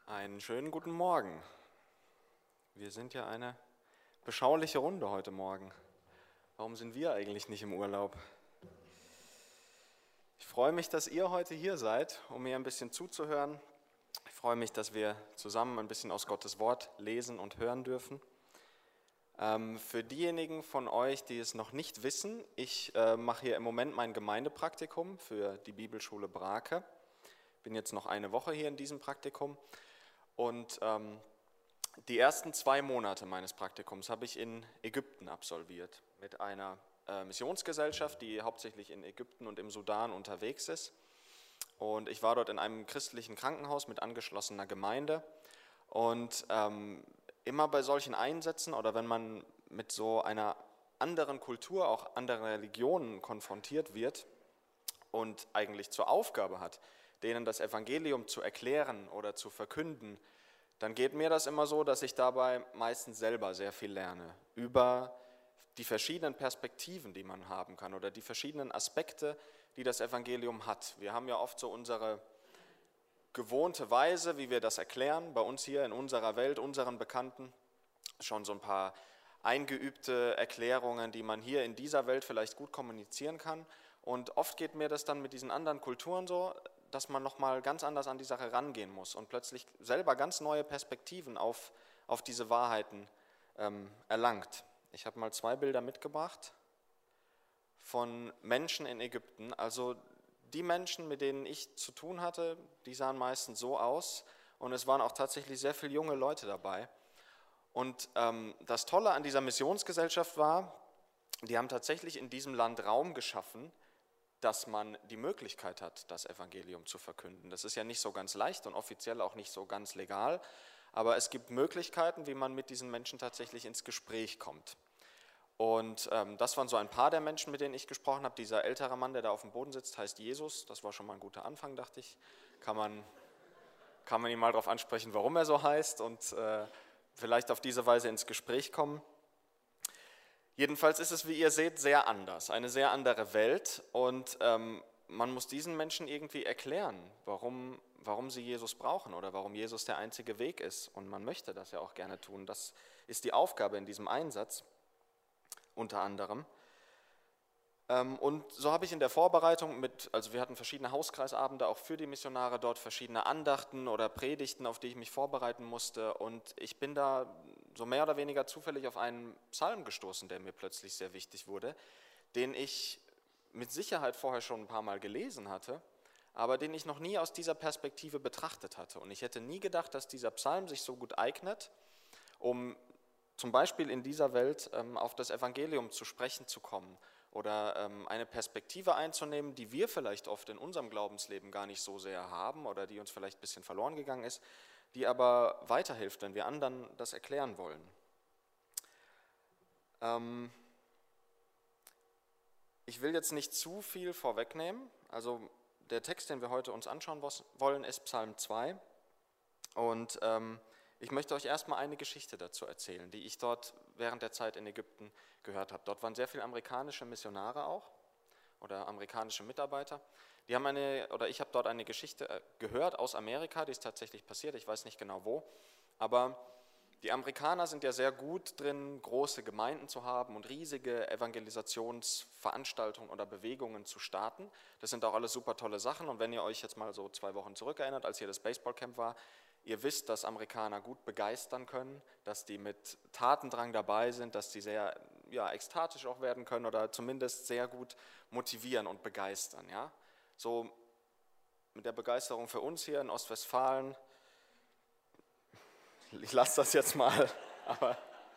Einen schönen guten Morgen. Wir sind ja eine beschauliche Runde heute Morgen. Warum sind wir eigentlich nicht im Urlaub? Ich freue mich, dass ihr heute hier seid, um mir ein bisschen zuzuhören. Ich freue mich, dass wir zusammen ein bisschen aus Gottes Wort lesen und hören dürfen. Für diejenigen von euch, die es noch nicht wissen, ich mache hier im Moment mein Gemeindepraktikum für die Bibelschule Brake. Bin jetzt noch eine Woche hier in diesem Praktikum. Und die ersten 2 Monate meines Praktikums habe ich in Ägypten absolviert, mit einer Missionsgesellschaft, die hauptsächlich in Ägypten und im Sudan unterwegs ist. Und ich war dort in einem christlichen Krankenhaus mit angeschlossener Gemeinde. Und immer bei solchen Einsätzen oder wenn man mit so einer anderen Kultur, auch anderen Religionen konfrontiert wird und eigentlich zur Aufgabe hat, denen das Evangelium zu erklären oder zu verkünden, dann geht mir das immer so, dass ich dabei meistens selber sehr viel lerne über die verschiedenen Perspektiven, die man haben kann oder die verschiedenen Aspekte, die das Evangelium hat. Wir haben ja oft so unsere gewohnte Weise, wie wir das erklären, bei uns hier in unserer Welt, unseren Bekannten, schon so ein paar eingeübte Erklärungen, die man hier in dieser Welt vielleicht gut kommunizieren kann. Und oft geht mir das dann mit diesen anderen Kulturen so, dass man nochmal ganz anders an die Sache rangehen muss und plötzlich selber ganz neue Perspektiven auf diese Wahrheiten erlangt. Ich habe mal 2 Bilder mitgebracht von Menschen in Ägypten. Also die Menschen, mit denen ich zu tun hatte, die sahen meistens so aus und es waren auch tatsächlich sehr viele junge Leute dabei. Und das Tolle an dieser Missionsgesellschaft war, die haben tatsächlich in diesem Land Raum geschaffen, dass man die Möglichkeit hat, das Evangelium zu verkünden. Das ist ja nicht so ganz leicht und offiziell auch nicht so ganz legal, aber es gibt Möglichkeiten, wie man mit diesen Menschen tatsächlich ins Gespräch kommt. Und das waren so ein paar der Menschen, mit denen ich gesprochen habe. Dieser ältere Mann, der da auf dem Boden sitzt, heißt Jesus. Das war schon mal ein guter Anfang, dachte ich. Kann man ihn mal darauf ansprechen, warum er so heißt und vielleicht auf diese Weise ins Gespräch kommen. Jedenfalls ist es, wie ihr seht, sehr anders, eine sehr andere Welt und man muss diesen Menschen irgendwie erklären, warum sie Jesus brauchen oder warum Jesus der einzige Weg ist und man möchte das ja auch gerne tun. Das ist die Aufgabe in diesem Einsatz unter anderem. Und so habe ich in der Vorbereitung also wir hatten verschiedene Hauskreisabende auch für die Missionare dort, verschiedene Andachten oder Predigten, auf die ich mich vorbereiten musste und ich bin da so mehr oder weniger zufällig auf einen Psalm gestoßen, der mir plötzlich sehr wichtig wurde, den ich mit Sicherheit vorher schon ein paar Mal gelesen hatte, aber den ich noch nie aus dieser Perspektive betrachtet hatte. Und ich hätte nie gedacht, dass dieser Psalm sich so gut eignet, um zum Beispiel in dieser Welt auf das Evangelium zu sprechen zu kommen oder eine Perspektive einzunehmen, die wir vielleicht oft in unserem Glaubensleben gar nicht so sehr haben oder die uns vielleicht ein bisschen verloren gegangen ist, die aber weiterhilft, wenn wir anderen das erklären wollen. Ich will jetzt nicht zu viel vorwegnehmen. Also der Text, den wir heute uns anschauen wollen, ist Psalm 2 und ich möchte euch erstmal eine Geschichte dazu erzählen, die ich dort während der Zeit in Ägypten gehört habe. Dort waren sehr viele amerikanische Missionare auch oder amerikanische Mitarbeiter. Ich habe dort eine Geschichte gehört aus Amerika, die ist tatsächlich passiert, ich weiß nicht genau wo, aber die Amerikaner sind ja sehr gut drin, große Gemeinden zu haben und riesige Evangelisationsveranstaltungen oder Bewegungen zu starten. Das sind auch alles super tolle Sachen und wenn ihr euch jetzt mal so 2 Wochen zurückerinnert, als hier das Baseballcamp war, ihr wisst, dass Amerikaner gut begeistern können, dass die mit Tatendrang dabei sind, dass die sehr ekstatisch auch werden können oder zumindest sehr gut motivieren und begeistern. Ja? So mit der Begeisterung für uns hier in Ostwestfalen, ich lasse das jetzt mal, aber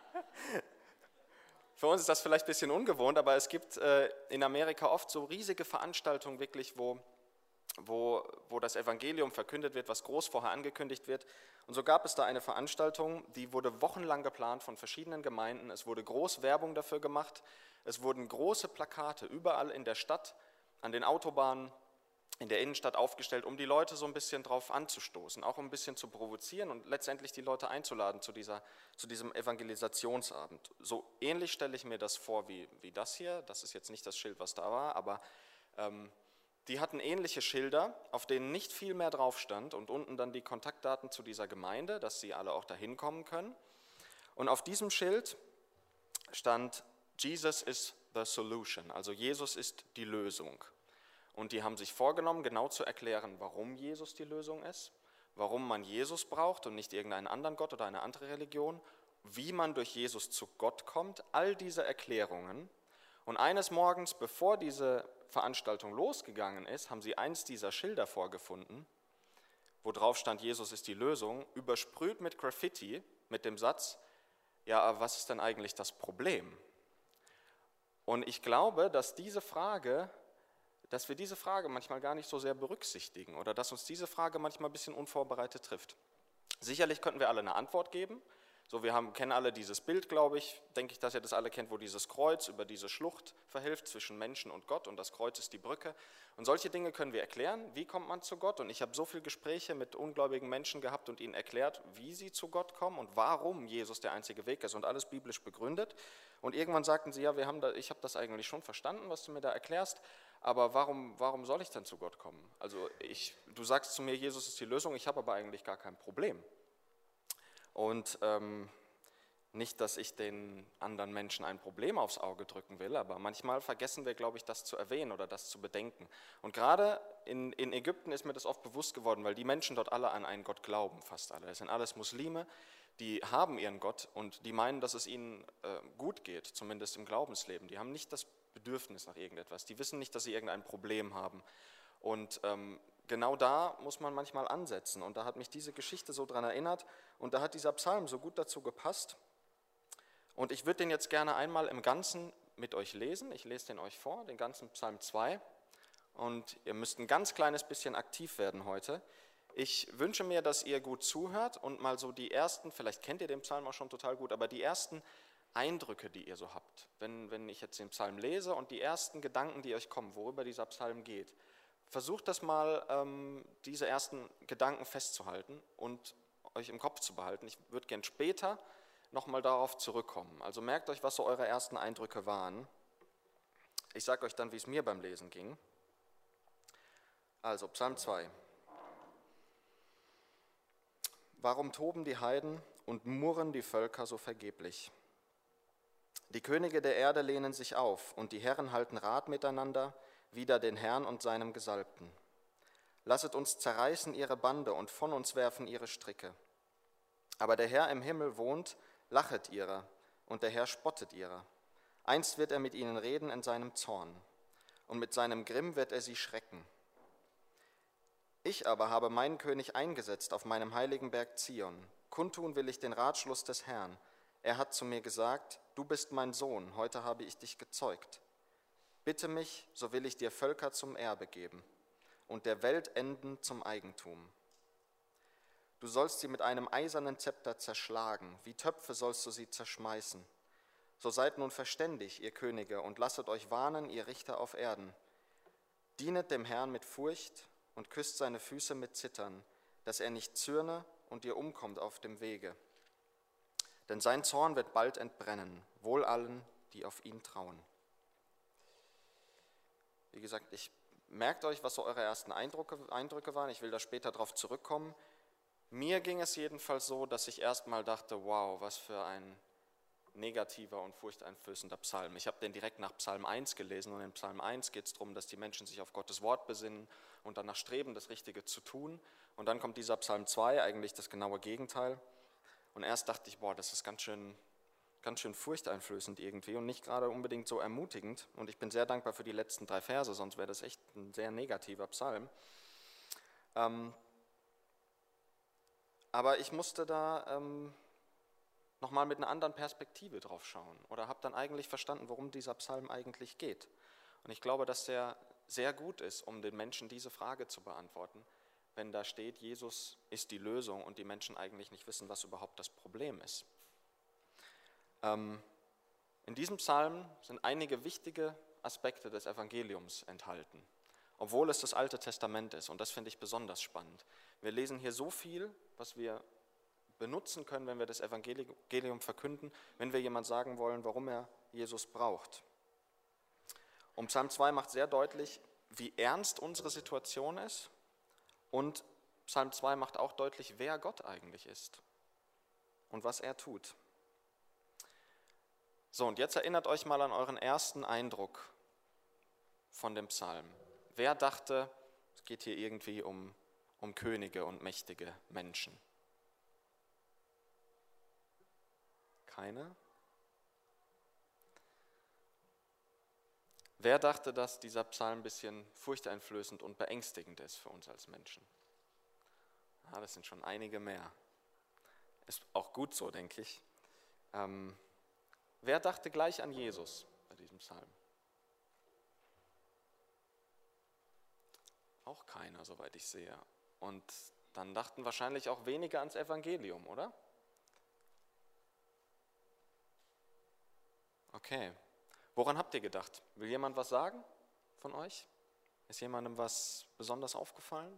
für uns ist das vielleicht ein bisschen ungewohnt, aber es gibt in Amerika oft so riesige Veranstaltungen wirklich, wo das Evangelium verkündet wird, was groß vorher angekündigt wird. Und so gab es da eine Veranstaltung, die wurde wochenlang geplant von verschiedenen Gemeinden. Es wurde groß Werbung dafür gemacht. Es wurden große Plakate überall in der Stadt, an den Autobahnen, in der Innenstadt aufgestellt, um die Leute so ein bisschen drauf anzustoßen, auch um ein bisschen zu provozieren und letztendlich die Leute einzuladen zu diesem Evangelisationsabend. So ähnlich stelle ich mir das vor wie das hier. Das ist jetzt nicht das Schild, was da war, aber die hatten ähnliche Schilder, auf denen nicht viel mehr drauf stand und unten dann die Kontaktdaten zu dieser Gemeinde, dass sie alle auch dahin kommen können. Und auf diesem Schild stand, Jesus is the solution, also Jesus ist die Lösung. Und die haben sich vorgenommen, genau zu erklären, warum Jesus die Lösung ist, warum man Jesus braucht und nicht irgendeinen anderen Gott oder eine andere Religion, wie man durch Jesus zu Gott kommt, all diese Erklärungen. Und eines Morgens, bevor diese Veranstaltung losgegangen ist, haben sie eins dieser Schilder vorgefunden, wo drauf stand, Jesus ist die Lösung, übersprüht mit Graffiti, mit dem Satz, ja, aber was ist denn eigentlich das Problem? Und ich glaube, dass wir diese Frage manchmal gar nicht so sehr berücksichtigen oder dass uns diese Frage manchmal ein bisschen unvorbereitet trifft. Sicherlich könnten wir alle eine Antwort geben. So, kennen alle dieses Bild, glaube ich, denke ich, dass ihr das alle kennt, wo dieses Kreuz über diese Schlucht verhilft zwischen Menschen und Gott und das Kreuz ist die Brücke. Und solche Dinge können wir erklären, wie kommt man zu Gott? Und ich habe so viele Gespräche mit ungläubigen Menschen gehabt und ihnen erklärt, wie sie zu Gott kommen und warum Jesus der einzige Weg ist und alles biblisch begründet. Und irgendwann sagten sie, ja, ich habe das eigentlich schon verstanden, was du mir da erklärst, aber warum soll ich denn zu Gott kommen? Also du sagst zu mir, Jesus ist die Lösung, ich habe aber eigentlich gar kein Problem. Und nicht, dass ich den anderen Menschen ein Problem aufs Auge drücken will, aber manchmal vergessen wir, glaube ich, das zu erwähnen oder das zu bedenken. Und gerade in Ägypten ist mir das oft bewusst geworden, weil die Menschen dort alle an einen Gott glauben, fast alle. Es sind alles Muslime, die haben ihren Gott und die meinen, dass es ihnen gut geht, zumindest im Glaubensleben. Die haben nicht das Bedürfnis nach irgendetwas, die wissen nicht, dass sie irgendein Problem haben. Und genau da muss man manchmal ansetzen. Und da hat mich diese Geschichte so dran erinnert und da hat dieser Psalm so gut dazu gepasst. Und ich würde den jetzt gerne einmal im Ganzen mit euch lesen. Ich lese den euch vor, den ganzen Psalm 2. Und ihr müsst ein ganz kleines bisschen aktiv werden heute. Ich wünsche mir, dass ihr gut zuhört und mal so die ersten, vielleicht kennt ihr den Psalm auch schon total gut, aber die ersten Eindrücke, die ihr so habt, wenn ich jetzt den Psalm lese und die ersten Gedanken, die euch kommen, worüber dieser Psalm geht, versucht das mal, diese ersten Gedanken festzuhalten und euch im Kopf zu behalten. Ich würde gern später nochmal darauf zurückkommen. Also merkt euch, was so eure ersten Eindrücke waren. Ich sage euch dann, wie es mir beim Lesen ging. Also Psalm 2. Warum toben die Heiden und murren die Völker so vergeblich? Die Könige der Erde lehnen sich auf und die Herren halten Rat miteinander, wider den Herrn und seinem Gesalbten. Lasset uns zerreißen ihre Bande und von uns werfen ihre Stricke. Aber der Herr im Himmel wohnt, lachet ihrer, und der Herr spottet ihrer. Einst wird er mit ihnen reden in seinem Zorn, und mit seinem Grimm wird er sie schrecken. Ich aber habe meinen König eingesetzt auf meinem heiligen Berg Zion. Kundtun will ich den Ratschluss des Herrn. Er hat zu mir gesagt, du bist mein Sohn, heute habe ich dich gezeugt. Bitte mich, so will ich dir Völker zum Erbe geben und der Welt Enden zum Eigentum. Du sollst sie mit einem eisernen Zepter zerschlagen, wie Töpfe sollst du sie zerschmeißen. So seid nun verständig, ihr Könige, und lasset euch warnen, ihr Richter auf Erden. Dienet dem Herrn mit Furcht und küsst seine Füße mit Zittern, dass er nicht zürne und ihr umkommt auf dem Wege. Denn sein Zorn wird bald entbrennen, wohl allen, die auf ihn trauen. Wie gesagt, merkt euch, was so eure ersten Eindrücke waren. Ich will da später drauf zurückkommen. Mir ging es jedenfalls so, dass ich erstmal dachte, wow, was für ein negativer und furchteinflößender Psalm. Ich habe den direkt nach Psalm 1 gelesen und in Psalm 1 geht es darum, dass die Menschen sich auf Gottes Wort besinnen und danach streben, das Richtige zu tun. Und dann kommt dieser Psalm 2, eigentlich das genaue Gegenteil. Und erst dachte ich, boah, das ist ganz schön furchteinflößend irgendwie und nicht gerade unbedingt so ermutigend. Und ich bin sehr dankbar für die letzten 3 Verse, sonst wäre das echt ein sehr negativer Psalm. Aber ich musste da nochmal mit einer anderen Perspektive drauf schauen oder habe dann eigentlich verstanden, worum dieser Psalm eigentlich geht. Und ich glaube, dass der sehr gut ist, um den Menschen diese Frage zu beantworten, wenn da steht, Jesus ist die Lösung und die Menschen eigentlich nicht wissen, was überhaupt das Problem ist. In diesem Psalm sind einige wichtige Aspekte des Evangeliums enthalten, obwohl es das Alte Testament ist. Und das finde ich besonders spannend. Wir lesen hier so viel, was wir benutzen können, wenn wir das Evangelium verkünden, wenn wir jemand sagen wollen, warum er Jesus braucht. Und Psalm 2 macht sehr deutlich, wie ernst unsere Situation ist. Und Psalm 2 macht auch deutlich, wer Gott eigentlich ist und was er tut. So, und jetzt erinnert euch mal an euren ersten Eindruck von dem Psalm. Wer dachte, es geht hier irgendwie um Könige und mächtige Menschen? Keine? Wer dachte, dass dieser Psalm ein bisschen furchteinflößend und beängstigend ist für uns als Menschen? Ja, das sind schon einige mehr. Ist auch gut so, denke ich. Wer dachte gleich an Jesus bei diesem Psalm? Auch keiner, soweit ich sehe. Und dann dachten wahrscheinlich auch wenige ans Evangelium, oder? Okay. Woran habt ihr gedacht? Will jemand was sagen von euch? Ist jemandem was besonders aufgefallen?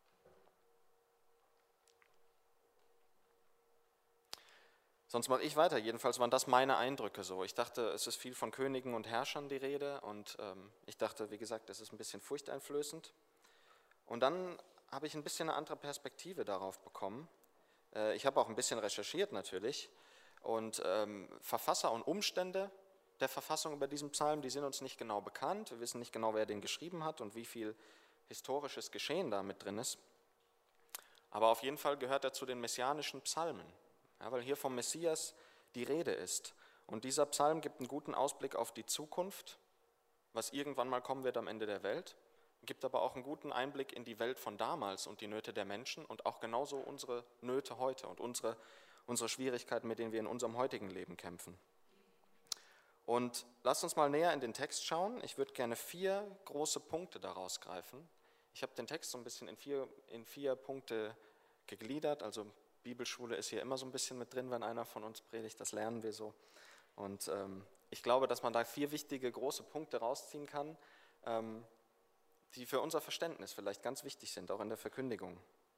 Sonst mache ich weiter. Jedenfalls waren das meine Eindrücke so. Ich dachte, es ist viel von Königen und Herrschern die Rede und ich dachte, wie gesagt, es ist ein bisschen furchteinflößend. Und dann habe ich ein bisschen eine andere Perspektive darauf bekommen. Ich habe auch ein bisschen recherchiert natürlich und Verfasser und Umstände der Verfassung über diesen Psalm, die sind uns nicht genau bekannt. Wir wissen nicht genau, wer den geschrieben hat und wie viel historisches Geschehen da mit drin ist. Aber auf jeden Fall gehört er zu den messianischen Psalmen, ja, weil hier vom Messias die Rede ist. Und dieser Psalm gibt einen guten Ausblick auf die Zukunft, was irgendwann mal kommen wird am Ende der Welt, gibt aber auch einen guten Einblick in die Welt von damals und die Nöte der Menschen und auch genauso unsere Nöte heute und unsere Schwierigkeiten, mit denen wir in unserem heutigen Leben kämpfen. Und lasst uns mal näher in den Text schauen. Ich würde gerne 4 große Punkte daraus greifen. Ich habe den Text so ein bisschen in vier Punkte gegliedert. Also Bibelschule ist hier immer so ein bisschen mit drin, wenn einer von uns predigt. Das lernen wir so. Und ich glaube, dass man da 4 wichtige große Punkte rausziehen kann, die für unser Verständnis vielleicht ganz wichtig sind, auch in der Verkündigung.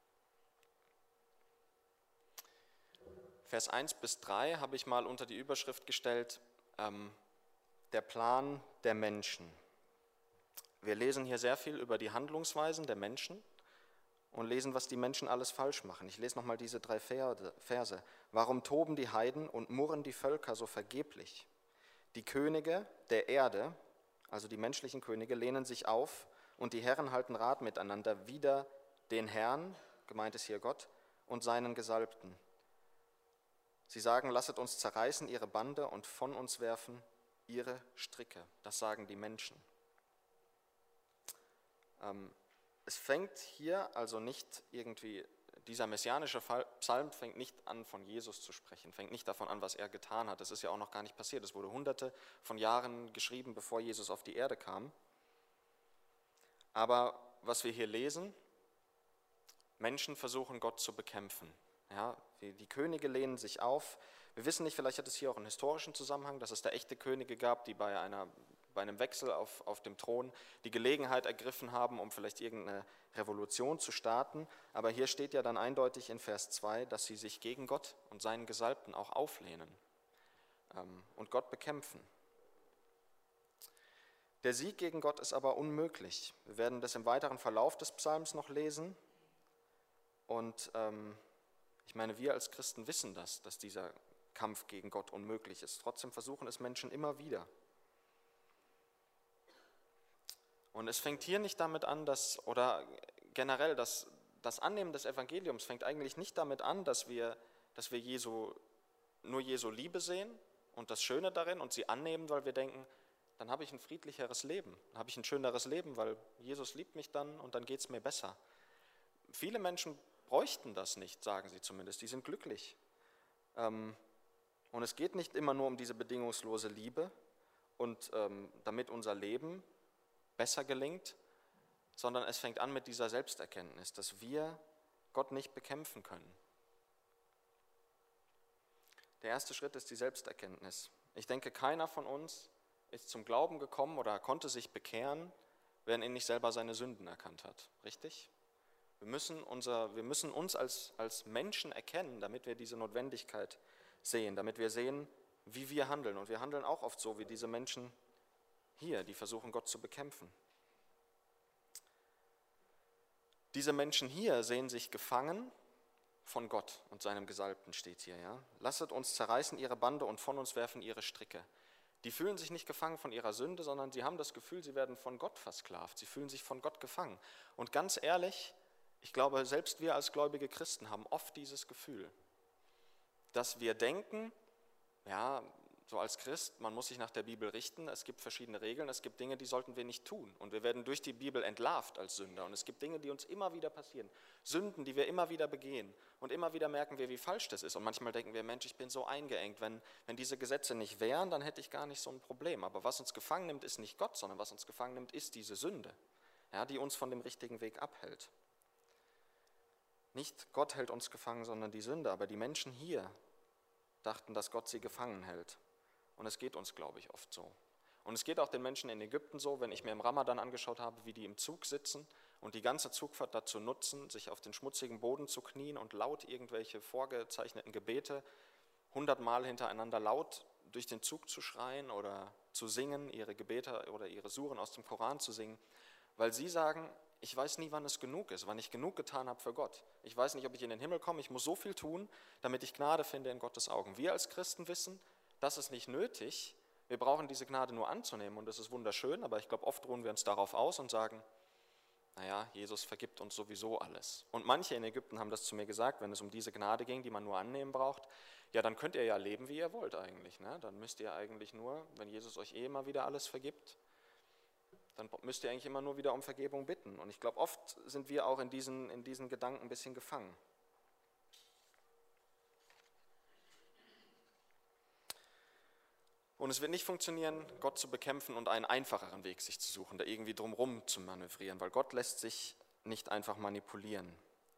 Vers 1 bis 3 habe ich mal unter die Überschrift gestellt, der Plan der Menschen. Wir lesen hier sehr viel über die Handlungsweisen der Menschen und lesen, was die Menschen alles falsch machen. Ich lese nochmal diese 3 Verse. Warum toben die Heiden und murren die Völker so vergeblich? Die Könige der Erde, also die menschlichen Könige, lehnen sich auf und die Herren halten Rat miteinander wider den Herrn, gemeint ist hier Gott, und seinen Gesalbten. Sie sagen, lasset uns zerreißen ihre Bande und von uns werfen ihre Stricke. Das sagen die Menschen. Es fängt hier also nicht irgendwie, dieser messianische Psalm fängt nicht an, von Jesus zu sprechen, fängt nicht davon an, was er getan hat. Das ist ja auch noch gar nicht passiert. Es wurde hunderte von Jahren geschrieben, bevor Jesus auf die Erde kam. Aber was wir hier lesen, Menschen versuchen Gott zu bekämpfen. Ja, die Könige lehnen sich auf. Wir wissen nicht, vielleicht hat es hier auch einen historischen Zusammenhang, dass es da echte Könige gab, die bei einem Wechsel auf dem Thron die Gelegenheit ergriffen haben, um vielleicht irgendeine Revolution zu starten. Aber hier steht ja dann eindeutig in Vers 2, dass sie sich gegen Gott und seinen Gesalbten auch auflehnen und Gott bekämpfen. Der Sieg gegen Gott ist aber unmöglich. Wir werden das im weiteren Verlauf des Psalms noch lesen. Und ich meine, wir als Christen wissen das, dass dieser Kampf gegen Gott unmöglich ist. Trotzdem versuchen es Menschen immer wieder. Und es fängt hier nicht damit an, oder generell das Annehmen des Evangeliums fängt eigentlich nicht damit an, dass wir nur Jesu Liebe sehen und das Schöne darin und sie annehmen, weil wir denken, dann habe ich ein friedlicheres Leben, dann habe ich ein schöneres Leben, weil Jesus liebt mich dann und dann geht es mir besser. Viele Menschen bräuchten das nicht, sagen sie zumindest, die sind glücklich. Und es geht nicht immer nur um diese bedingungslose Liebe und damit unser Leben besser gelingt, sondern es fängt an mit dieser Selbsterkenntnis, dass wir Gott nicht bekämpfen können. Der erste Schritt ist die Selbsterkenntnis. Ich denke, keiner von uns ist zum Glauben gekommen oder konnte sich bekehren, wenn er nicht selber seine Sünden erkannt hat. Richtig? Wir müssen uns als Menschen erkennen, damit wir diese Notwendigkeit sehen, damit wir sehen, wie wir handeln. Und wir handeln auch oft so wie diese Menschen hier, die versuchen, Gott zu bekämpfen. Diese Menschen hier sehen sich gefangen von Gott und seinem Gesalbten, steht hier. Ja? Lasset uns zerreißen ihre Bande und von uns werfen ihre Stricke. Die fühlen sich nicht gefangen von ihrer Sünde, sondern sie haben das Gefühl, sie werden von Gott versklavt. Sie fühlen sich von Gott gefangen. Und ganz ehrlich, ich glaube, selbst wir als gläubige Christen haben oft dieses Gefühl, dass wir denken, ja, so als Christ, man muss sich nach der Bibel richten, es gibt verschiedene Regeln, es gibt Dinge, die sollten wir nicht tun. Und wir werden durch die Bibel entlarvt als Sünder. Und es gibt Dinge, die uns immer wieder passieren, Sünden, die wir immer wieder begehen. Und immer wieder merken wir, wie falsch das ist. Und manchmal denken wir, Mensch, ich bin so eingeengt. Wenn diese Gesetze nicht wären, dann hätte ich gar nicht so ein Problem. Aber was uns gefangen nimmt, ist nicht Gott, sondern was uns gefangen nimmt, ist diese Sünde, ja, die uns von dem richtigen Weg abhält. Nicht Gott hält uns gefangen, sondern die Sünde. Aber die Menschen hier dachten, dass Gott sie gefangen hält. Und es geht uns, glaube ich, oft so. Und es geht auch den Menschen in Ägypten so, wenn ich mir im Ramadan angeschaut habe, wie die im Zug sitzen und die ganze Zugfahrt dazu nutzen, sich auf den schmutzigen Boden zu knien und laut irgendwelche vorgezeichneten Gebete 100-mal hintereinander laut durch den Zug zu schreien oder zu singen, ihre Gebete oder ihre Suren aus dem Koran zu singen, weil sie sagen, ich weiß nie, wann es genug ist, wann ich genug getan habe für Gott. Ich weiß nicht, ob ich in den Himmel komme, ich muss so viel tun, damit ich Gnade finde in Gottes Augen. Wir als Christen wissen, das ist nicht nötig, wir brauchen diese Gnade nur anzunehmen und das ist wunderschön, aber ich glaube, oft ruhen wir uns darauf aus und sagen, naja, Jesus vergibt uns sowieso alles. Und manche in Ägypten haben das zu mir gesagt, wenn es um diese Gnade ging, die man nur annehmen braucht, ja, dann könnt ihr ja leben, wie ihr wollt eigentlich. Ne? Dann müsst ihr eigentlich nur, wenn Jesus euch immer wieder alles vergibt, dann müsst ihr eigentlich immer nur wieder um Vergebung bitten. Und ich glaube, oft sind wir auch in diesen Gedanken ein bisschen gefangen. Und es wird nicht funktionieren, Gott zu bekämpfen und einen einfacheren Weg sich zu suchen, da irgendwie drumherum zu manövrieren, weil Gott lässt sich nicht einfach manipulieren.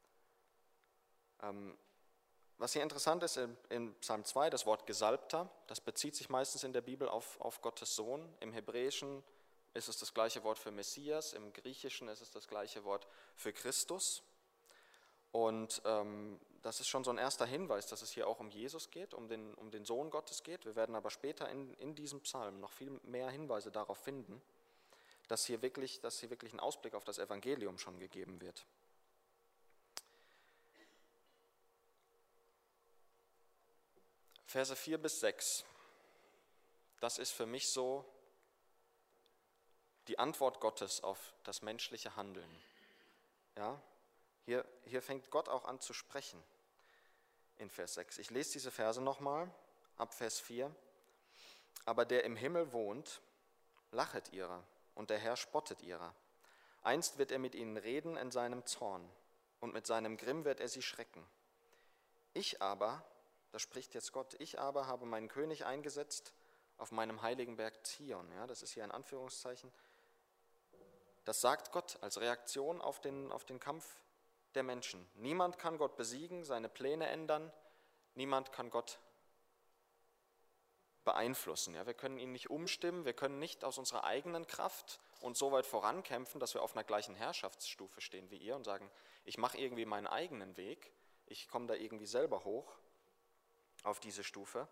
Was hier interessant ist, in Psalm 2, das Wort Gesalbter, das bezieht sich meistens in der Bibel auf Gottes Sohn. Im Hebräischen ist es das gleiche Wort für Messias, im Griechischen ist es das gleiche Wort für Christus. Und das ist schon so ein erster Hinweis, dass es hier auch um Jesus geht, um den Sohn Gottes geht. Wir werden aber später in diesem Psalm noch viel mehr Hinweise darauf finden, dass hier wirklich ein Ausblick auf das Evangelium schon gegeben wird. Verse 4 bis 6, das ist für mich so die Antwort Gottes auf das menschliche Handeln. Ja? Hier fängt Gott auch an zu sprechen in Vers 6. Ich lese diese Verse nochmal, ab Vers 4. Aber der im Himmel wohnt, lachet ihrer, und der Herr spottet ihrer. Einst wird er mit ihnen reden in seinem Zorn, und mit seinem Grimm wird er sie schrecken. Ich aber, das spricht jetzt Gott, ich aber habe meinen König eingesetzt auf meinem heiligen Berg Zion. Ja, das ist hier ein Anführungszeichen. Das sagt Gott als Reaktion auf den Kampf der Menschen. Niemand kann Gott besiegen, seine Pläne ändern, niemand kann Gott beeinflussen. Ja, wir können ihn nicht umstimmen, wir können nicht aus unserer eigenen Kraft uns so weit vorankämpfen, dass wir auf einer gleichen Herrschaftsstufe stehen wie ihr und sagen, ich mache irgendwie meinen eigenen Weg, ich komme da irgendwie selber hoch auf diese Stufe.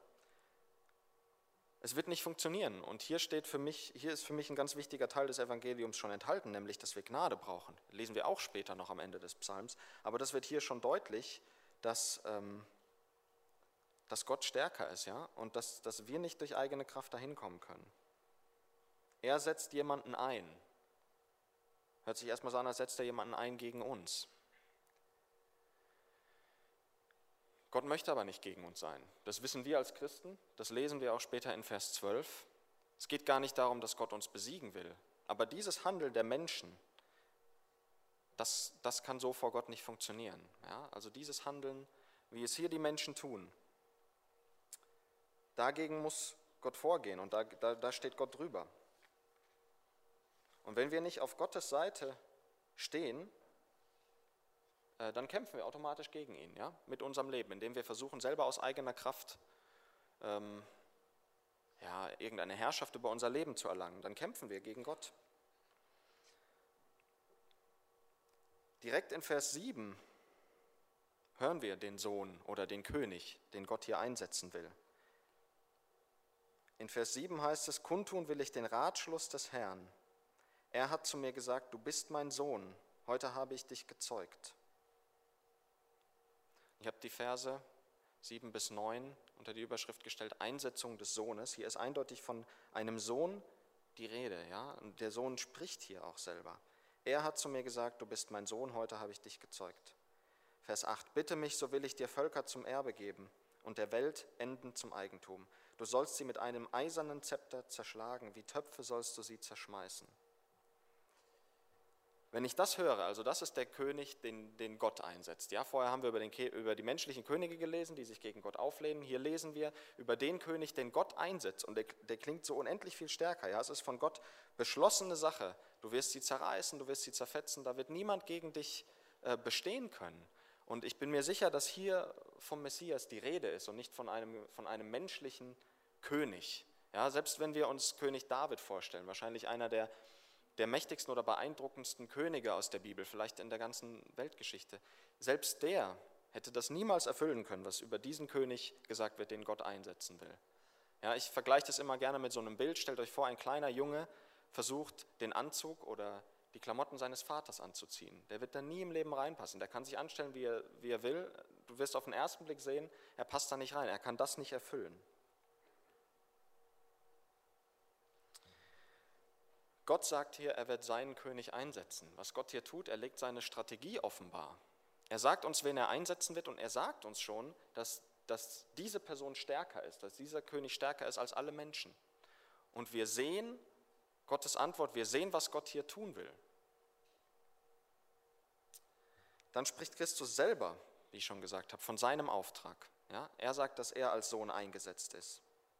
Es wird nicht funktionieren. Und hier ist für mich ein ganz wichtiger Teil des Evangeliums schon enthalten, nämlich, dass wir Gnade brauchen. Das lesen wir auch später noch am Ende des Psalms. Aber das wird hier schon deutlich, dass Gott stärker ist, ja, und dass wir nicht durch eigene Kraft dahin kommen können. Er setzt jemanden ein. Hört sich erstmal so an, als setzt er jemanden ein gegen uns. Gott möchte aber nicht gegen uns sein. Das wissen wir als Christen, das lesen wir auch später in Vers 12. Es geht gar nicht darum, dass Gott uns besiegen will. Aber dieses Handeln der Menschen, das kann so vor Gott nicht funktionieren. Ja? Also dieses Handeln, wie es hier die Menschen tun, dagegen muss Gott vorgehen und da steht Gott drüber. Und wenn wir nicht auf Gottes Seite stehen, dann kämpfen wir automatisch gegen ihn, ja, mit unserem Leben, indem wir versuchen, selber aus eigener Kraft irgendeine Herrschaft über unser Leben zu erlangen. Dann kämpfen wir gegen Gott. Direkt in Vers 7 hören wir den Sohn oder den König, den Gott hier einsetzen will. In Vers 7 heißt es, kundtun will ich den Ratschluss des Herrn. Er hat zu mir gesagt, du bist mein Sohn, heute habe ich dich gezeugt. Ich habe die Verse 7 bis 9 unter die Überschrift gestellt, Einsetzung des Sohnes. Hier ist eindeutig von einem Sohn die Rede, ja? Und der Sohn spricht hier auch selber. Er hat zu mir gesagt, du bist mein Sohn, heute habe ich dich gezeugt. Vers 8, bitte mich, so will ich dir Völker zum Erbe geben und der Welt Enden zum Eigentum. Du sollst sie mit einem eisernen Zepter zerschlagen, wie Töpfe sollst du sie zerschmeißen. Wenn ich das höre, also das ist der König, den Gott einsetzt. Ja, vorher haben wir über die menschlichen Könige gelesen, die sich gegen Gott auflehnen. Hier lesen wir über den König, den Gott einsetzt. Und der klingt so unendlich viel stärker. Ja, es ist von Gott beschlossene Sache. Du wirst sie zerreißen, du wirst sie zerfetzen. Da wird niemand gegen dich bestehen können. Und ich bin mir sicher, dass hier vom Messias die Rede ist und nicht von einem menschlichen König. Ja, selbst wenn wir uns König David vorstellen, wahrscheinlich einer der mächtigsten oder beeindruckendsten Könige aus der Bibel, vielleicht in der ganzen Weltgeschichte. Selbst der hätte das niemals erfüllen können, was über diesen König gesagt wird, den Gott einsetzen will. Ja, ich vergleiche das immer gerne mit so einem Bild. Stellt euch vor, ein kleiner Junge versucht, den Anzug oder die Klamotten seines Vaters anzuziehen. Der wird da nie im Leben reinpassen. Der kann sich anstellen, wie er will. Du wirst auf den ersten Blick sehen, er passt da nicht rein. Er kann das nicht erfüllen. Gott sagt hier, er wird seinen König einsetzen. Was Gott hier tut, er legt seine Strategie offenbar. Er sagt uns, wen er einsetzen wird, und er sagt uns schon, dass diese Person stärker ist, dass dieser König stärker ist als alle Menschen. Und wir sehen Gottes Antwort, wir sehen, was Gott hier tun will. Dann spricht Christus selber, wie ich schon gesagt habe, von seinem Auftrag. Ja, er sagt, dass er als Sohn eingesetzt ist.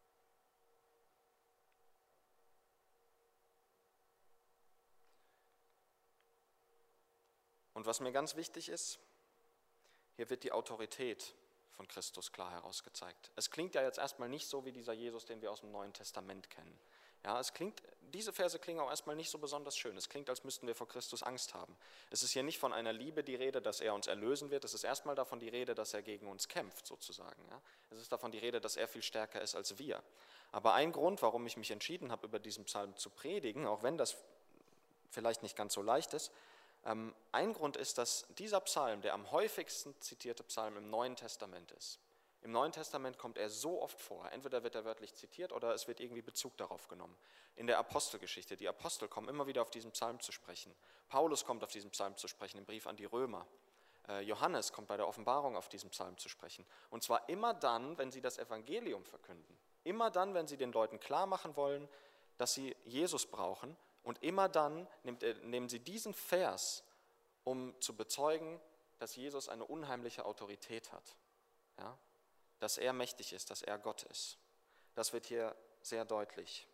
Und was mir ganz wichtig ist, hier wird die Autorität von Christus klar herausgezeigt. Es klingt ja jetzt erstmal nicht so wie dieser Jesus, den wir aus dem Neuen Testament kennen. Ja, diese Verse klingen auch erstmal nicht so besonders schön. Es klingt, als müssten wir vor Christus Angst haben. Es ist hier nicht von einer Liebe die Rede, dass er uns erlösen wird. Es ist erstmal davon die Rede, dass er gegen uns kämpft, sozusagen. Ja? Es ist davon die Rede, dass er viel stärker ist als wir. Aber ein Grund, warum ich mich entschieden habe, über diesen Psalm zu predigen, auch wenn das vielleicht nicht ganz so leicht ist, ein Grund ist, dass dieser Psalm der am häufigsten zitierte Psalm im Neuen Testament ist. Im Neuen Testament kommt er so oft vor. Entweder wird er wörtlich zitiert oder es wird irgendwie Bezug darauf genommen. In der Apostelgeschichte, die Apostel kommen immer wieder auf diesen Psalm zu sprechen. Paulus kommt auf diesen Psalm zu sprechen im Brief an die Römer. Johannes kommt bei der Offenbarung auf diesen Psalm zu sprechen. Und zwar immer dann, wenn sie das Evangelium verkünden. Immer dann, wenn sie den Leuten klar machen wollen, dass sie Jesus brauchen. Und immer dann nehmen sie diesen Vers, um zu bezeugen, dass Jesus eine unheimliche Autorität hat. Ja? Dass er mächtig ist, dass er Gott ist. Das wird hier sehr deutlich.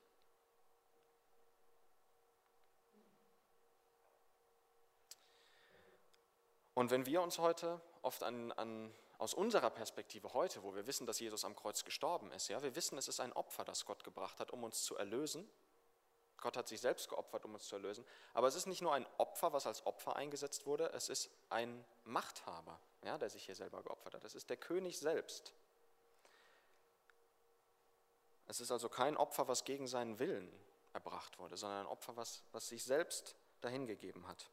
Und wenn wir uns heute oft aus unserer Perspektive heute, wo wir wissen, dass Jesus am Kreuz gestorben ist, ja, wir wissen, es ist ein Opfer, das Gott gebracht hat, um uns zu erlösen. Gott hat sich selbst geopfert, um uns zu erlösen. Aber es ist nicht nur ein Opfer, was als Opfer eingesetzt wurde, es ist ein Machthaber, ja, der sich hier selber geopfert hat. Es ist der König selbst. Es ist also kein Opfer, was gegen seinen Willen erbracht wurde, sondern ein Opfer, was sich selbst dahingegeben hat.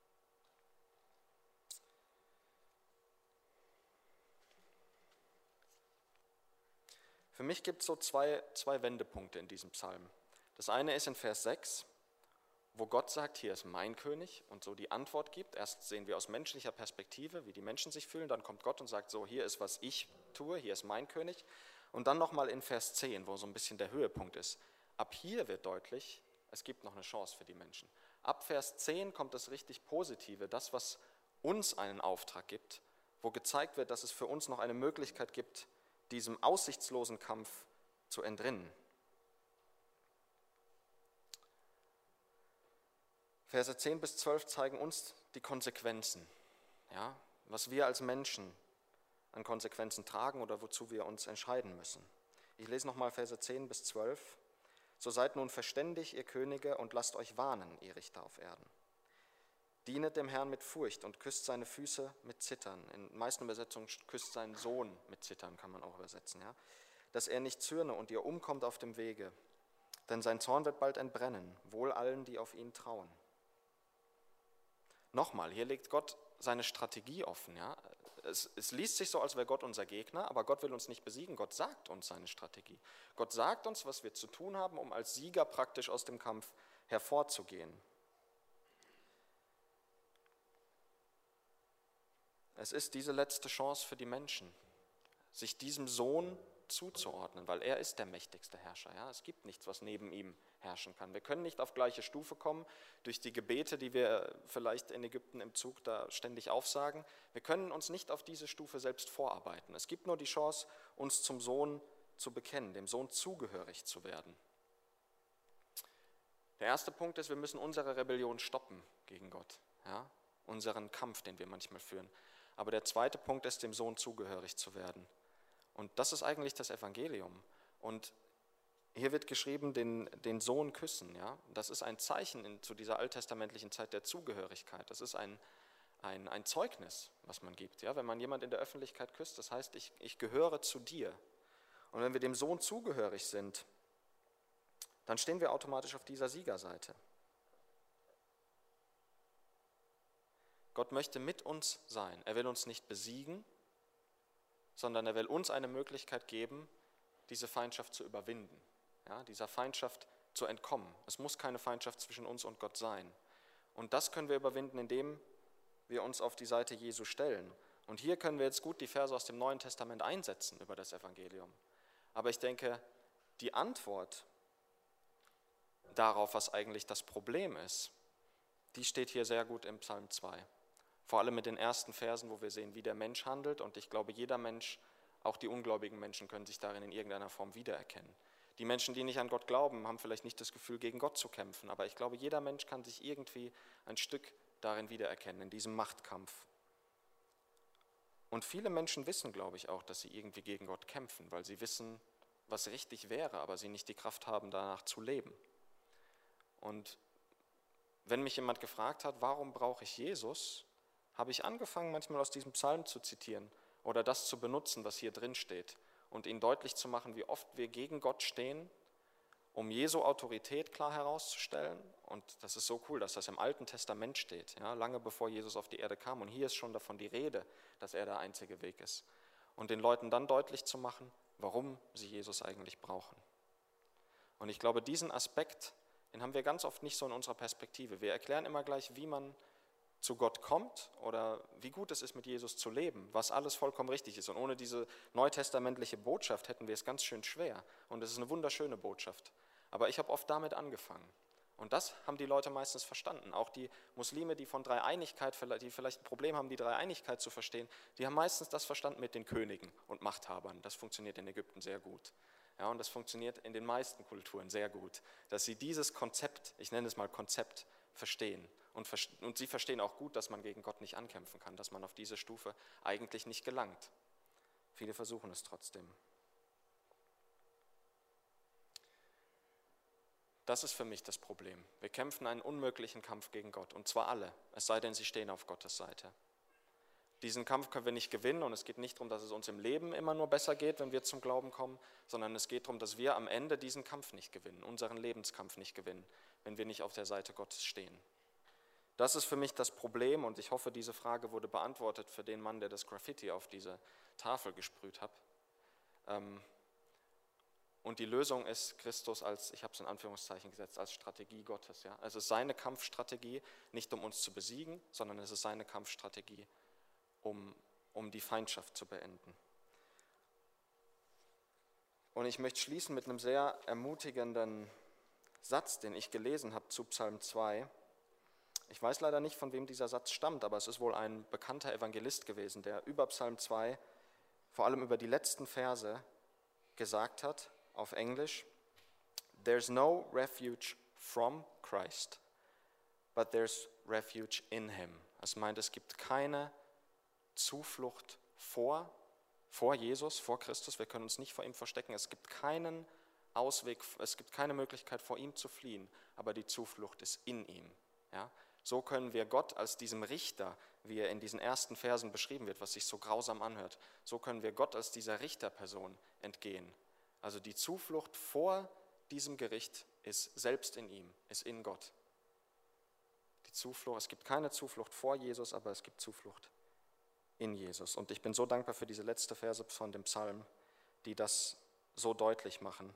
Für mich gibt es so zwei Wendepunkte in diesem Psalm. Das eine ist in Vers 6, wo Gott sagt, hier ist mein König und so die Antwort gibt. Erst sehen wir aus menschlicher Perspektive, wie die Menschen sich fühlen, dann kommt Gott und sagt so, hier ist, was ich tue, hier ist mein König. Und dann nochmal in Vers 10, wo so ein bisschen der Höhepunkt ist. Ab hier wird deutlich, es gibt noch eine Chance für die Menschen. Ab Vers 10 kommt das richtig Positive, das, was uns einen Auftrag gibt, wo gezeigt wird, dass es für uns noch eine Möglichkeit gibt, diesem aussichtslosen Kampf zu entrinnen. Verse 10 bis 12 zeigen uns die Konsequenzen, ja, was wir als Menschen an Konsequenzen tragen oder wozu wir uns entscheiden müssen. Ich lese nochmal Verse 10 bis 12. So seid nun verständig, ihr Könige, und lasst euch warnen, ihr Richter auf Erden. Dienet dem Herrn mit Furcht und küsst seine Füße mit Zittern. In den meisten Übersetzungen küsst seinen Sohn mit Zittern, kann man auch übersetzen. Ja? Dass er nicht zürne und ihr umkommt auf dem Wege, denn sein Zorn wird bald entbrennen, wohl allen, die auf ihn trauen. Nochmal, hier legt Gott seine Strategie offen. Ja? Es liest sich so, als wäre Gott unser Gegner, aber Gott will uns nicht besiegen. Gott sagt uns seine Strategie. Gott sagt uns, was wir zu tun haben, um als Sieger praktisch aus dem Kampf hervorzugehen. Es ist diese letzte Chance für die Menschen, sich diesem Sohn zuzuordnen, weil er ist der mächtigste Herrscher. Ja? Es gibt nichts, was neben ihm herrschen kann. Wir können nicht auf gleiche Stufe kommen durch die Gebete, die wir vielleicht in Ägypten im Zug da ständig aufsagen. Wir können uns nicht auf diese Stufe selbst vorarbeiten. Es gibt nur die Chance, uns zum Sohn zu bekennen, dem Sohn zugehörig zu werden. Der erste Punkt ist, wir müssen unsere Rebellion stoppen gegen Gott, ja? Unseren Kampf, den wir manchmal führen. Aber der zweite Punkt ist, dem Sohn zugehörig zu werden. Und das ist eigentlich das Evangelium. Und hier wird geschrieben, den Sohn küssen. Ja? Das ist ein Zeichen zu dieser alttestamentlichen Zeit der Zugehörigkeit. Das ist ein Zeugnis, was man gibt. Ja? Wenn man jemand in der Öffentlichkeit küsst, das heißt, ich gehöre zu dir. Und wenn wir dem Sohn zugehörig sind, dann stehen wir automatisch auf dieser Siegerseite. Gott möchte mit uns sein. Er will uns nicht besiegen, sondern er will uns eine Möglichkeit geben, diese Feindschaft zu überwinden, ja, dieser Feindschaft zu entkommen. Es muss keine Feindschaft zwischen uns und Gott sein. Und das können wir überwinden, indem wir uns auf die Seite Jesu stellen. Und hier können wir jetzt gut die Verse aus dem Neuen Testament einsetzen über das Evangelium. Aber ich denke, die Antwort darauf, was eigentlich das Problem ist, die steht hier sehr gut im Psalm 2. Vor allem mit den ersten Versen, wo wir sehen, wie der Mensch handelt. Und ich glaube, jeder Mensch, auch die ungläubigen Menschen, können sich darin in irgendeiner Form wiedererkennen. Die Menschen, die nicht an Gott glauben, haben vielleicht nicht das Gefühl, gegen Gott zu kämpfen. Aber ich glaube, jeder Mensch kann sich irgendwie ein Stück darin wiedererkennen, in diesem Machtkampf. Und viele Menschen wissen, glaube ich, auch, dass sie irgendwie gegen Gott kämpfen, weil sie wissen, was richtig wäre, aber sie nicht die Kraft haben, danach zu leben. Und wenn mich jemand gefragt hat, warum brauche ich Jesus, habe ich angefangen, manchmal aus diesem Psalm zu zitieren oder das zu benutzen, was hier drin steht und ihnen deutlich zu machen, wie oft wir gegen Gott stehen, um Jesu Autorität klar herauszustellen. Und das ist so cool, dass das im Alten Testament steht, ja, lange bevor Jesus auf die Erde kam. Und hier ist schon davon die Rede, dass er der einzige Weg ist. Und den Leuten dann deutlich zu machen, warum sie Jesus eigentlich brauchen. Und ich glaube, diesen Aspekt, den haben wir ganz oft nicht so in unserer Perspektive. Wir erklären immer gleich, wie man zu Gott kommt oder wie gut es ist, mit Jesus zu leben, was alles vollkommen richtig ist. Und ohne diese neutestamentliche Botschaft hätten wir es ganz schön schwer. Und es ist eine wunderschöne Botschaft. Aber ich habe oft damit angefangen. Und das haben die Leute meistens verstanden. Auch die Muslime, die von Dreieinigkeit, die vielleicht ein Problem haben, die Dreieinigkeit zu verstehen, die haben meistens das verstanden mit den Königen und Machthabern. Das funktioniert in Ägypten sehr gut. Ja, und das funktioniert in den meisten Kulturen sehr gut, dass sie dieses Konzept, ich nenne es mal Konzept, verstehen. Und sie verstehen auch gut, dass man gegen Gott nicht ankämpfen kann, dass man auf diese Stufe eigentlich nicht gelangt. Viele versuchen es trotzdem. Das ist für mich das Problem. Wir kämpfen einen unmöglichen Kampf gegen Gott, und zwar alle, es sei denn, sie stehen auf Gottes Seite. Diesen Kampf können wir nicht gewinnen, und es geht nicht darum, dass es uns im Leben immer nur besser geht, wenn wir zum Glauben kommen, sondern es geht darum, dass wir am Ende diesen Kampf nicht gewinnen, unseren Lebenskampf nicht gewinnen, wenn wir nicht auf der Seite Gottes stehen. Das ist für mich das Problem, und ich hoffe, diese Frage wurde beantwortet für den Mann, der das Graffiti auf diese Tafel gesprüht hat. Und die Lösung ist Christus als, ich habe es in Anführungszeichen gesetzt, als Strategie Gottes. Ja? Es ist seine Kampfstrategie, nicht um uns zu besiegen, sondern es ist seine Kampfstrategie, um die Feindschaft zu beenden. Und ich möchte schließen mit einem sehr ermutigenden Satz, den ich gelesen habe zu Psalm 2. Ich weiß leider nicht, von wem dieser Satz stammt, aber es ist wohl ein bekannter Evangelist gewesen, der über Psalm 2, vor allem über die letzten Verse, gesagt hat, auf Englisch: There's no refuge from Christ, but there's refuge in him. Das meint, es gibt keine Zuflucht vor Jesus, vor Christus. Wir können uns nicht vor ihm verstecken. Es gibt keinen Ausweg, es gibt keine Möglichkeit, vor ihm zu fliehen, aber die Zuflucht ist in ihm. Ja? So können wir Gott als diesem Richter, wie er in diesen ersten Versen beschrieben wird, was sich so grausam anhört, so können wir Gott als dieser Richterperson entgehen. Also die Zuflucht vor diesem Gericht ist selbst in ihm, ist in Gott. Die Zuflucht, es gibt keine Zuflucht vor Jesus, aber es gibt Zuflucht in Jesus. Und ich bin so dankbar für diese letzte Verse von dem Psalm, die das so deutlich machen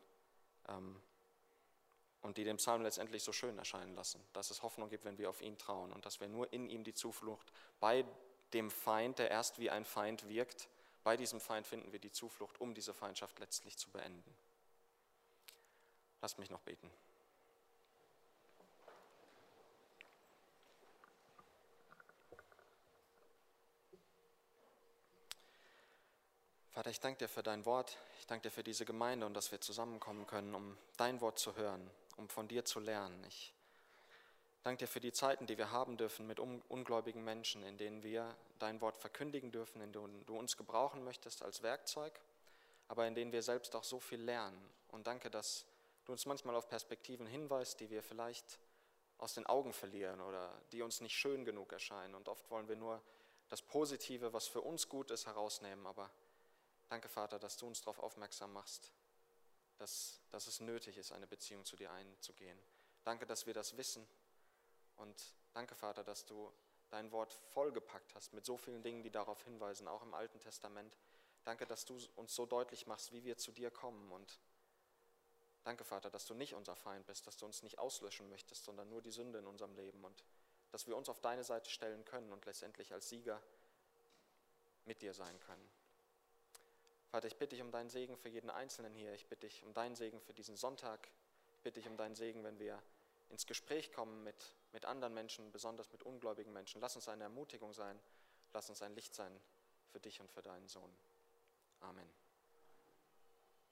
und die den Psalm letztendlich so schön erscheinen lassen, dass es Hoffnung gibt, wenn wir auf ihn trauen und dass wir nur in ihm die Zuflucht bei dem Feind, der erst wie ein Feind wirkt, bei diesem Feind finden wir die Zuflucht, um diese Feindschaft letztlich zu beenden. Lasst mich noch beten. Vater, ich danke dir für dein Wort, ich danke dir für diese Gemeinde und dass wir zusammenkommen können, um dein Wort zu hören, um von dir zu lernen. Ich danke dir für die Zeiten, die wir haben dürfen mit ungläubigen Menschen, in denen wir dein Wort verkündigen dürfen, in denen du uns gebrauchen möchtest als Werkzeug, aber in denen wir selbst auch so viel lernen. Und danke, dass du uns manchmal auf Perspektiven hinweist, die wir vielleicht aus den Augen verlieren oder die uns nicht schön genug erscheinen. Und oft wollen wir nur das Positive, was für uns gut ist, herausnehmen, aber danke, Vater, dass du uns darauf aufmerksam machst, dass es nötig ist, eine Beziehung zu dir einzugehen. Danke, dass wir das wissen. Und danke, Vater, dass du dein Wort vollgepackt hast mit so vielen Dingen, die darauf hinweisen, auch im Alten Testament. Danke, dass du uns so deutlich machst, wie wir zu dir kommen. Und danke, Vater, dass du nicht unser Feind bist, dass du uns nicht auslöschen möchtest, sondern nur die Sünde in unserem Leben. Und dass wir uns auf deine Seite stellen können und letztendlich als Sieger mit dir sein können. Vater, ich bitte dich um deinen Segen für jeden Einzelnen hier. Ich bitte dich um deinen Segen für diesen Sonntag. Ich bitte dich um deinen Segen, wenn wir ins Gespräch kommen mit anderen Menschen, besonders mit ungläubigen Menschen. Lass uns eine Ermutigung sein. Lass uns ein Licht sein für dich und für deinen Sohn. Amen.